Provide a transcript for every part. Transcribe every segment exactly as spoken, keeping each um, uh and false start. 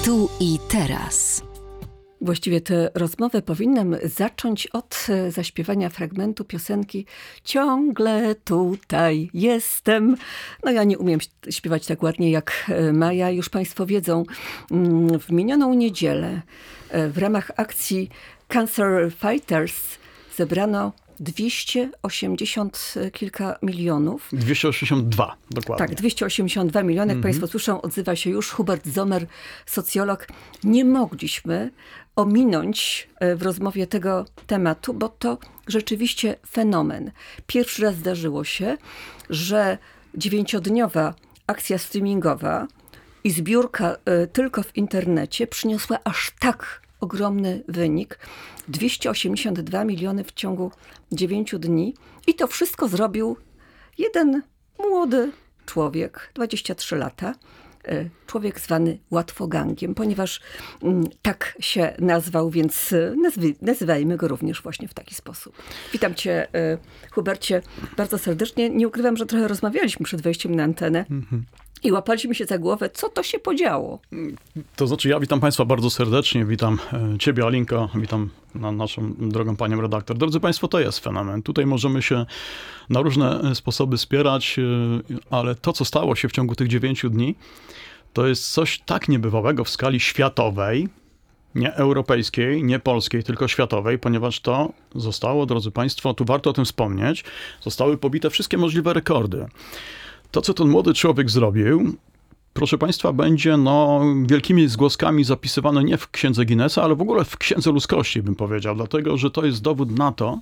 Tu i teraz. Właściwie tę rozmowę powinnam zacząć od zaśpiewania fragmentu piosenki Ciągle tutaj jestem. No ja nie umiem śpiewać tak ładnie jak Maja. Już państwo wiedzą, w minioną niedzielę w ramach akcji Cancer Fighters zebrano dwieście osiemdziesiąt kilka milionów. dwieście osiemdziesiąt dwa, dokładnie. Tak, dwieście osiemdziesiąt dwa miliony. Jak Mhm. państwo słyszą, odzywa się już Hubert Zomer, socjolog. Nie mogliśmy ominąć w rozmowie tego tematu, bo to rzeczywiście fenomen. Pierwszy raz zdarzyło się, że dziewięciodniowa akcja streamingowa i zbiórka tylko w internecie przyniosła aż tak ogromny wynik. dwieście osiemdziesiąt dwa miliony w ciągu dziewięciu dni. I to wszystko zrobił jeden młody człowiek, dwadzieścia trzy lata. Człowiek zwany łatwogangiem, ponieważ tak się nazwał, więc nazwy, nazywajmy go również właśnie w taki sposób. Witam cię, Hubercie, bardzo serdecznie. Nie ukrywam, że trochę rozmawialiśmy przed wejściem na antenę. Mhm. I łapaliśmy się za głowę, co to się podziało. To znaczy, ja witam państwa bardzo serdecznie, witam ciebie, Alinko, witam na naszą drogą panią redaktor. Drodzy państwo, to jest fenomen. Tutaj możemy się na różne sposoby spierać, ale to, co stało się w ciągu tych dziewięciu dni, to jest coś tak niebywałego w skali światowej, nie europejskiej, nie polskiej, tylko światowej, ponieważ to zostało, drodzy państwo, tu warto o tym wspomnieć, zostały pobite wszystkie możliwe rekordy. To, co ten młody człowiek zrobił, proszę państwa, będzie no, wielkimi zgłoskami zapisywane nie w księdze Guinnessa, ale w ogóle w księdze ludzkości, bym powiedział, dlatego, że to jest dowód na to,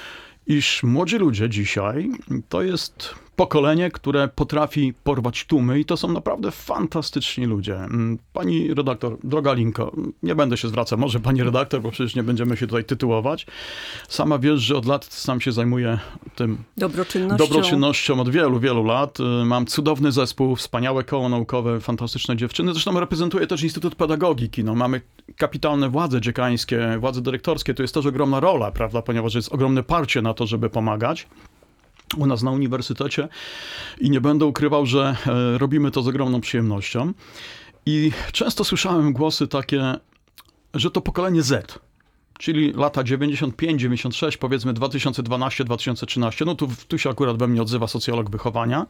iż młodzi ludzie dzisiaj to jest pokolenie, które potrafi porwać tłumy i to są naprawdę fantastyczni ludzie. Pani redaktor, droga Linko, nie będę się zwracał, może pani redaktor, bo przecież nie będziemy się tutaj tytułować. Sama wiesz, że od lat sam się zajmuję tym dobroczynnością. dobroczynnością od wielu, wielu lat. Mam cudowny zespół, wspaniałe koło naukowe, fantastyczne dziewczyny. Zresztą reprezentuję też Instytut Pedagogiki. No, mamy kapitalne władze dziekańskie, władze dyrektorskie. To jest też ogromna rola, prawda, ponieważ jest ogromne parcie na to, żeby pomagać u nas na uniwersytecie i nie będę ukrywał, że e, robimy to z ogromną przyjemnością. I często słyszałem głosy takie, że to pokolenie Z, czyli lata dziewięćdziesiąt pięć dziewięćdziesiąt sześć, powiedzmy dwa tysiące dwanaście dwa tysiące trzynaście, no tu, tu się akurat we mnie odzywa socjolog wychowania.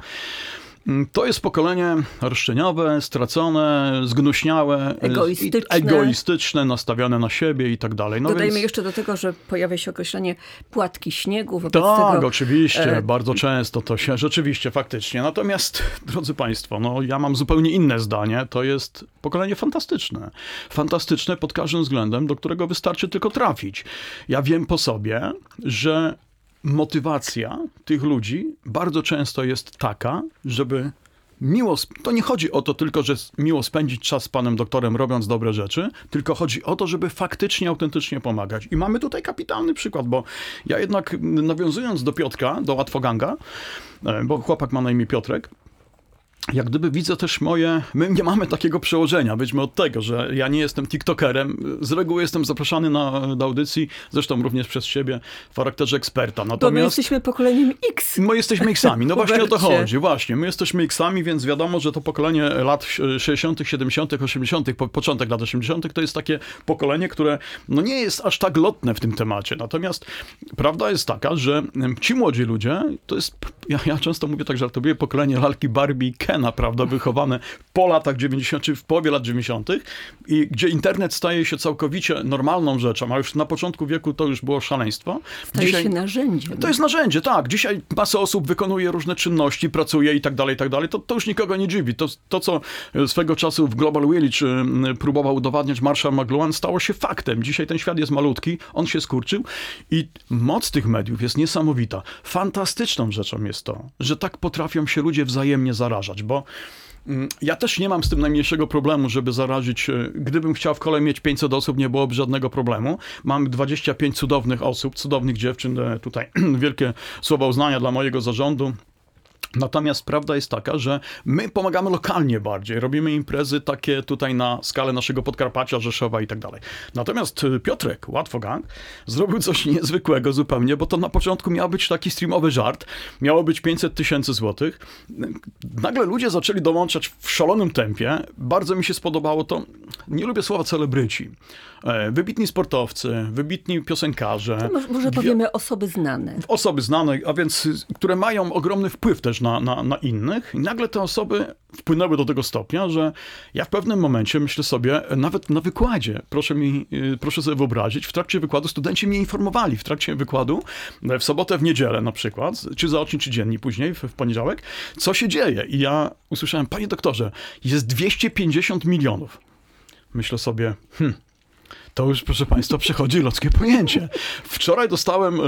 To jest pokolenie roszczeniowe, stracone, zgnuśniałe, egoistyczne, egoistyczne nastawione na siebie i tak dalej. No Dodajmy więc... jeszcze do tego, że pojawia się określenie płatki śniegu. Wobec tak, tego... oczywiście, e... bardzo często to się rzeczywiście, faktycznie. Natomiast, drodzy państwo, no ja mam zupełnie inne zdanie. To jest pokolenie fantastyczne. Fantastyczne pod każdym względem, do którego wystarczy tylko trafić. Ja wiem po sobie, że motywacja tych ludzi bardzo często jest taka, żeby miło, to nie chodzi o to tylko, że miło spędzić czas z panem doktorem robiąc dobre rzeczy, tylko chodzi o to, żeby faktycznie, autentycznie pomagać. I mamy tutaj kapitalny przykład, bo ja jednak nawiązując do Piotrka, do łatwoganga, bo chłopak ma na imię Piotrek, jak gdyby widzę też moje, my nie mamy takiego przełożenia, wyjdźmy od tego, że ja nie jestem tiktokerem, z reguły jestem zapraszany na, do audycji, zresztą również przez siebie w charakterze eksperta. Natomiast bo my jesteśmy pokoleniem X. My jesteśmy X-ami, no właśnie o to chodzi, właśnie, my jesteśmy X-ami, więc wiadomo, że to pokolenie lat sześćdziesiątych, siedemdziesiątych, osiemdziesiątych, po, początek lat osiemdziesiątych to jest takie pokolenie, które no nie jest aż tak lotne w tym temacie, natomiast prawda jest taka, że ci młodzi ludzie, to jest, ja, ja często mówię tak żartobliwie, pokolenie lalki Barbie Ken, naprawdę wychowane po latach dziewięćdziesiątych, czy w połowie lat dziewięćdziesiątych i gdzie internet staje się całkowicie normalną rzeczą, a już na początku wieku to już było szaleństwo. Staje Dzisiaj, się narzędziem. To jest narzędzie, tak. Dzisiaj masa osób wykonuje różne czynności, pracuje i tak dalej, i tak dalej. To, to już nikogo nie dziwi. To, to, co swego czasu w Global Village próbował udowadniać Marshall McLuhan, stało się faktem. Dzisiaj ten świat jest malutki, on się skurczył i moc tych mediów jest niesamowita. Fantastyczną rzeczą jest to, że tak potrafią się ludzie wzajemnie zarażać, bo ja też nie mam z tym najmniejszego problemu, żeby zarazić. Gdybym chciał w kole mieć pięćset osób, nie byłoby żadnego problemu. Mam dwadzieścia pięć cudownych osób, cudownych dziewczyn. Tutaj wielkie słowa uznania dla mojego zarządu. Natomiast prawda jest taka, że my pomagamy lokalnie bardziej. Robimy imprezy takie tutaj na skalę naszego Podkarpacia, Rzeszowa i tak dalej. Natomiast Piotrek, łatwogang, zrobił coś niezwykłego zupełnie, bo to na początku miał być taki streamowy żart. Miało być pięćset tysięcy złotych. Nagle ludzie zaczęli dołączać w szalonym tempie. Bardzo mi się spodobało to. nie lubię słowa celebryci, e, wybitni sportowcy, wybitni piosenkarze. To może, może powiemy osoby znane. Osoby znane, a więc które mają ogromny wpływ też na, na, na innych. I nagle te osoby wpłynęły do tego stopnia, że ja w pewnym momencie myślę sobie, nawet na wykładzie, proszę mi, proszę sobie wyobrazić, w trakcie wykładu studenci mnie informowali, w trakcie wykładu, w sobotę, w niedzielę na przykład, czy zaocznie, czy dziennie później, w, w poniedziałek, co się dzieje. I ja usłyszałem, panie doktorze, jest dwieście pięćdziesiąt milionów. Myślę sobie, hmm, to już, proszę państwa, przechodzi ludzkie pojęcie. Wczoraj dostałem y,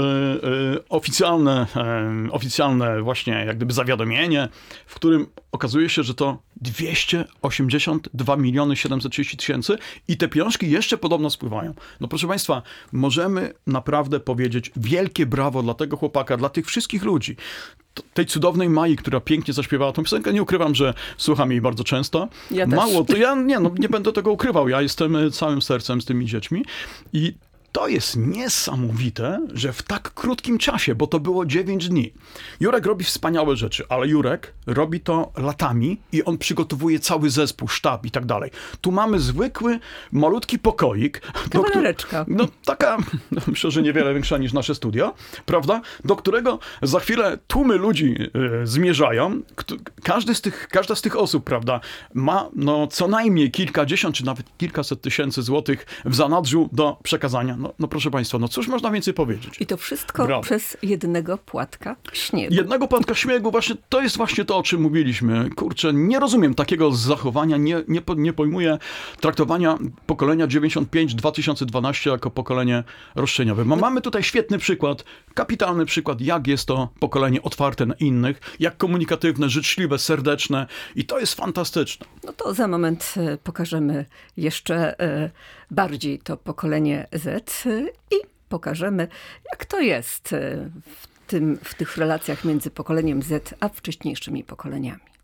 y, oficjalne, y, oficjalne właśnie jak gdyby zawiadomienie, w którym okazuje się, że to dwieście osiemdziesiąt dwa miliony siedemset trzydzieści tysięcy i te pieniążki jeszcze podobno spływają. No proszę państwa, możemy naprawdę powiedzieć wielkie brawo dla tego chłopaka, dla tych wszystkich ludzi. Tej cudownej Mai, która pięknie zaśpiewała tą piosenkę, nie ukrywam, że słucham jej bardzo często. Ja też. Mało, to ja nie, no, nie będę tego ukrywał. Ja jestem całym sercem z tymi dziećmi i to jest niesamowite, że w tak krótkim czasie, bo to było dziewięć dni. Jurek robi wspaniałe rzeczy, ale Jurek robi to latami i on przygotowuje cały zespół, sztab i tak dalej. Tu mamy zwykły, malutki pokoik. Kawalereczka. No taka, no, myślę, że niewiele większa niż nasze studio, prawda? Do którego za chwilę tłumy ludzi y, zmierzają. Każdy z tych, każda z tych osób, prawda, ma no, co najmniej kilkadziesiąt, czy nawet kilkaset tysięcy złotych w zanadrzu do przekazania. No, no proszę państwa, no cóż można więcej powiedzieć? I to wszystko Brawo. przez jednego płatka śniegu. Jednego płatka śniegu, właśnie to jest właśnie to, o czym mówiliśmy. Kurczę, nie rozumiem takiego zachowania, nie, nie, nie pojmuję traktowania pokolenia dziewięćdziesiąt pięć dwa tysiące dwanaście jako pokolenie roszczeniowe. Ma, mamy tutaj świetny przykład, kapitalny przykład, jak jest to pokolenie otwarte na innych, jak komunikatywne, życzliwe, serdeczne i to jest fantastyczne. No to za moment e, pokażemy jeszcze e, bardziej to pokolenie Z e, i pokażemy, jak to jest e, w, tym, w tych relacjach między pokoleniem Z a wcześniejszymi pokoleniami.